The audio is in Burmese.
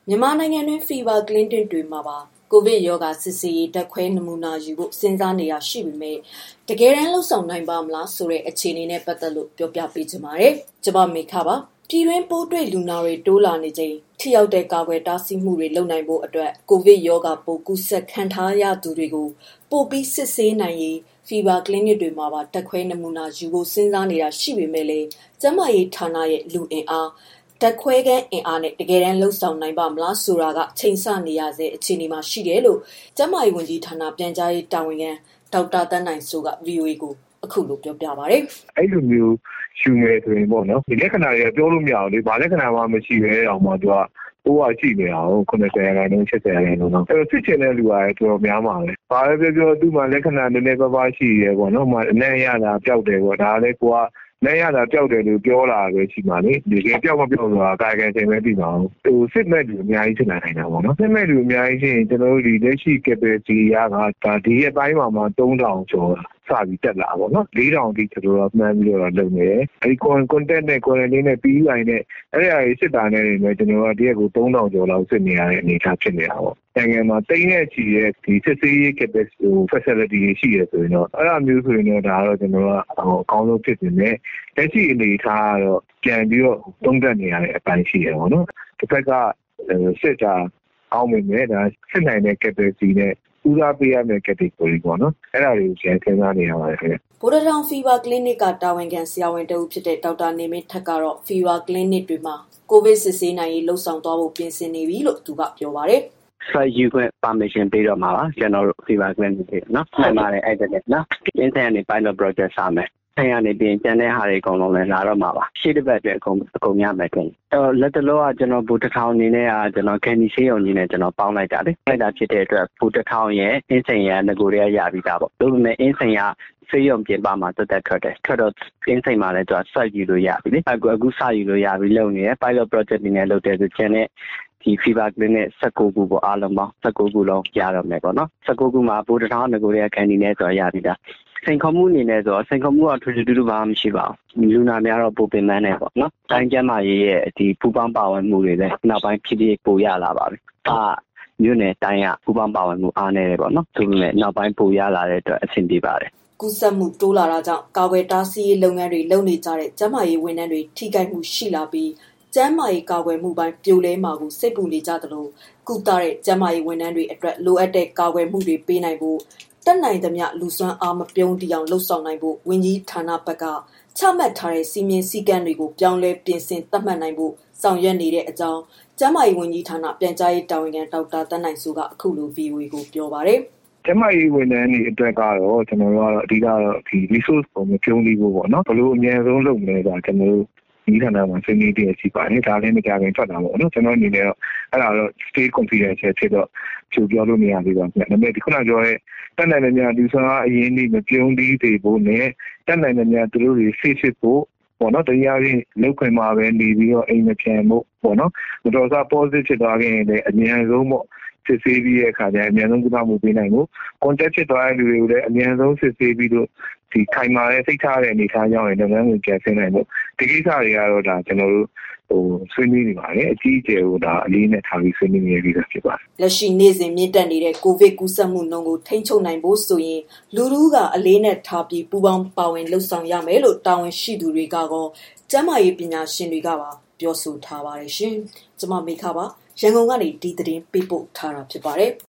မြန်မာနိုင်ငံတွင် Fever Clinic တွေမှာပါကိုဗစ်ရောဂါစစ်ဆေးရေးဓာတ်ခွဲနမူနာယူဖို့စဉ်းစားနေတာရှိပေမဲ့တကယ်တမ်းလှုပ်ဆောင်နိုင်ပါမလားဆိုတဲ့အခြေအနေနဲ့ပတ်သက်လို့ပြောပြပေးချင်ပါတယ်။ကျွန်မမေခပါပြည်တွင်းပိုးတွေ့လူနာတွေတိုးလာနေချိန်ထိရောက်တဲ့ကာကွယ်တားဆီးမှုတွေလုပ်နိုင်ဖို့အတွက်ကိုဗစ်ရောဂါပိုးကူးစက်ခံထားရသူတွေကိုပို့ပြီးစစ်ဆေးနိုင်ရေးFever Clinic တွေမှာပါဓာတ်ခွဲနမူနာယူဖို့စဉ်းစားနေတာရှိပေမဲ့လည်းကျန်းမာရေးဌာနရဲ့လူအင်အားဓာတ်ခွဲခန်းအင်အားနဲ့တကယ်တမ်းလှုပ်ဆောင်နိုင်ပါမလားဆိုတာကချိန်ဆနေရစေအခြေအနေမှာရှိတယ်လို့ကျန်းမာရေးဝန်ကြီးဌာနပြန်ကြားရေးတာဝန်ခံဒေါက်တာသန်းနိုင်စိုးက VOA ကိုအခုလိုပြောပြပါတယ်။အဲ့လိုမျိုးယူမယ်ဆိုရင်ပေါ့နော်ဒီလက္ခဏာတွေကပြောလို့မရဘူးလေဘာလက္ခဏာမှမရှိပဲအောင်မှသူကဟိုကကြည့်နေအောင်90ရာခိုင်နှုန်း80ရာခိုင်နှုန်းတော့အဲ့စစ်ချင်တဲ့လူကလည်းတော်တော်များမှာပဲ။ဘာပဲပြောသူ့မှာလက္ခဏာနည်းနည်းပါးပါးရှိရဲပေါ့နော်။မှအနံ့ရတာပျောက်တယ်ပေါ့ဒါလည်းကိုကလက်ရတာပျောက်တယ်လို့ပြောလာပဲရှိမှလေဒီကပျောက်မပျောက်ဆိုတာကာယကံချိန်ပဲပြီးပါအောင်ဟိုစစ်မဲ့လူအများကြီးဖြစ်လာနိုင်တာပေါ့နော်စစ်မဲ့လူအများကြီးရှင်ကျွန်တော်တို့ဒီလက်ရှိ capacity ကဒါဒီရဲ့ပိုင်းမှာ3000ကျော်စပြီးတက်လာပေါ့နော်4000တိကျွန်တော်တို့မှန်းပြီးတော့လုပ်နေတယ်အဲဒီ contact နဲ့ quarantine နဲ့ PUI နဲ့အဲ့ဒါကြီးစစ်တာနဲ့နေကျွန်တော်တို့တရက်ကို3000ကျော်လောက်စစ်နေရတဲ့အနေအထားဖြစ်နေတာပေါ့နိုင်ငံမှာတိတ်နဲ့ချီရဲ့ဒီစစ်ဆေးရေး capacity facility ရှိရဆိုရင်တော့အဲ့လိုမျိုးဆိုရင်တော့ဒါတော့ကျွန်တော်တို့အကောင်းဆုံးဖြစ်နေတယ်လက်ရှိအနေအထားကတော့ပြန်ပြီးတော့တုံ့တက်နေရတဲ့အပိုင်းရှိရပေါ့နော်တစ်ဖက်ကစစ်တာအောင်းမိမယ်ဒါစစ်နိုင်တဲ့ capacity နဲ့ဦးစားပေးရမယ့် category ပေါ့နော်အဲ့ဒါတွေကိုပြန်စဉ်းစားနေရပါတယ်ခင်ဗျဗိုလ်တော် Fever Clinic ကတာဝန်ခံဆရာဝန်တဦးဖြစ်တဲ့ဒေါက်တာနေမင်းထက်ကတော့ Fever Clinic တွေမှာကိုဗစ်စစ်ဆေးနိုင်ရေးလှုပ်ဆောင်သွားဖို့ပြင်ဆင်နေပြီလို့သူကပြောပါတယ် site ယူခွင့် permission ပေးတော့မှာပါကျွန်တော်တို့ Fever Clinic တွေနော်မှန်ပါတယ်အဲ့ဒါနဲ့နော် inside ကနေ pilot project စမယ်အဲ့ရနေပြင်ကျန်တဲ့ဟာတွေအကုန်လုံးလည်းလာတော့မှာပါရှေ့တစ်ပတ်အတွက်အကုန်ရမယ်ခင်လက်တလောကကျွန်တော်ဘူတထောင်အနေနဲ့ကကျွန်တော်ကန်ဒီဆေးရုံကြီးနဲ့ကျွန်တော်ပေါင်းလိုက်တာလေအဲ့ဒါဖြစ်တဲ့အတွက်ဘူတထောင်ရဲ့အင်းစိန်ရငကိုတွေကရပြီးသားပေါ့ဒါပေမဲ့အင်းစိန်ရဆေးရုံပြင်ပမှာတက်ထွက်တော့အင်းစိန်မှာလည်းသူက site ယူလို့ရပြီလေအခုစယူလို့ရပြီလုပ်နေရ pilot project တွေနဲ့လုပ်တယ်ဆိုကျန်တဲ့ဒီ Fever Clinic 19ခုပေါ့အားလုံးပေါင်း19ခုလုံးရတော့မယ်ပေါ့နော်19ခုမှာဘူတထောင်ငကိုတွေကကန်ဒီနဲ့ဆိုရပြီးသားစိန်ခေါ်မှုအနေနဲ့ဆိုစိန်ခေါ်မှုကထူးထူးဘာမှမရှိပါဘူးလူနာများတော့ပိုပင်ပန်းနေပေါ့နော်တိုင်းကျန်းမာရေးရဲ့ဒီပူပေါင်းပါဝင်မှုတွေလည်းနောက်ပိုင်းဖြစ်ဖြစ်ပိုရလာပါပြီမြို့နယ်တိုင်းကပူပေါင်းပါဝင်မှုအားနေတယ်ပေါ့နော်သူလည်းနောက်ပိုင်းပိုရလာတဲ့အတွက်အဆင်ပြေပါတယ်ကူးစက်မှုတိုးလာတာကြောင့်ကာကွယ်တားဆီးရေးလုပ်ငန်းတွေလုပ်နေကြတဲ့ကျန်းမာရေးဝန်ထမ်းတွေထိခိုက်မှုရှိလာပြီးကျန်းမာရေးကာကွယ်မှုပိုင်းပြိုလဲမှာကိုစိတ်ပူနေကြသလိုကုသတဲ့ကျန်းမာရေးဝန်ထမ်းတွေအတွက်လိုအပ်တဲ့ကာကွယ်မှုတွေပေးနိုင်ဖို့တက်နိုင်သမျှလူစွမ်းအားမပြုံးတီအောင်လှုပ်ဆောင်နိုင်ဖို့ဝန်ကြီးဌာနဘက်ကချမှတ်ထားတဲ့စီမင်းစည်းကမ်းတွေကိုပြောင်းလဲပြင်ဆင်သတ်မှတ်နိုင်ဖို့ဆောင်ရွက်နေတဲ့အကြောင်းကျန်းမာရေးဝန်ကြီးဌာနပြန်ကြားရေးတာဝန်ခံဒေါက်တာသန်းနိုင်စိုးကအခုလို VOA ကိုပြောပါတယ်ကျမကြီးဝန်ထမ်းတွေအတွက်ကတော့ကျွန်တော်တို့ကတော့အဓိကတော့ဒီ resource ပုံမပြုံးလေးဖို့ပေါ့နော်ဘလို့အများဆုံးလုပ်မလဲဆိုတော့ကျွန်တော်တို့ဒီဌာနမှာဆွေးနွေးပြရှိပါတယ်ဒါလည်းမကြခင်ထွက်တာပေါ့နော်ကျွန်တော်အနေနဲ့တော့အဲ့ဒါတော့ state confidential ဖြစ်တော့ဖြူပြောလို့မရသေးပါဘူးဒါပေမဲ့ဒီခုနပြောတဲ့တက်နိုင်တဲ့များဒီဆိုတော့အရင်နေ့မပြုံးသေးသေးဖို့နဲ့တက်နိုင်တဲ့များသူတို့တွေ safe ဖြစ်ဖို့ပေါ့နော်တရားရင်လောက်ခွင့်မှာပဲနေပြီးတော့အိမ်မပြန်ဖို့ပေါ့နော်မတော်စား positive ဖြစ်သွားရင်လည်းအများဆုံးပေါ့စစ်ဆေးပြီးတဲ့အခါကျရင်အများဆုံးကုသမှုပေးနိုင်ဖို့ contact ဖြစ်သွားတဲ့လူတွေကိုလည်းအများဆုံးစစ်ဆေးပြီးတော့ဒီခိုင်မာတဲ့စိတ်ထားတဲ့အနေအထားကြောင့်လည်းလုပ်ငန်းကိုပြန်ဆင်းနိုင်ဖို့ဒီကိစ္စတွေကတော့ဒါကျွန်တော်တို့ဆွေးနွေးနေပါတယ်အကြီးအကျယ်ကိုဒါအလေးနဲ့ထားပြီးဆွေးနွေးနေပြီးဖြစ်ပါတယ်လက်ရှိနေ့စဉ်မြင့်တက်နေတဲ့ကိုဗစ်ကူးစက်မှုနှုန်းကိုထိန်းချုပ်နိုင်ဖို့ဆိုရင်လူထုကအလေးနဲ့ထားပြီးပူးပေါင်းပါဝင်လှုပ်ဆောင်ရမယ်လို့တာဝန်ရှိသူတွေကကောကျန်းမာရေးပညာရှင်တွေကပါပြောဆိုထားပါတယ်ရှင်ကျွန်မမေခပါရန်ကုန်ကနေဒီသတင်းပေးပို့ထားတာဖြစ်ပါတယ်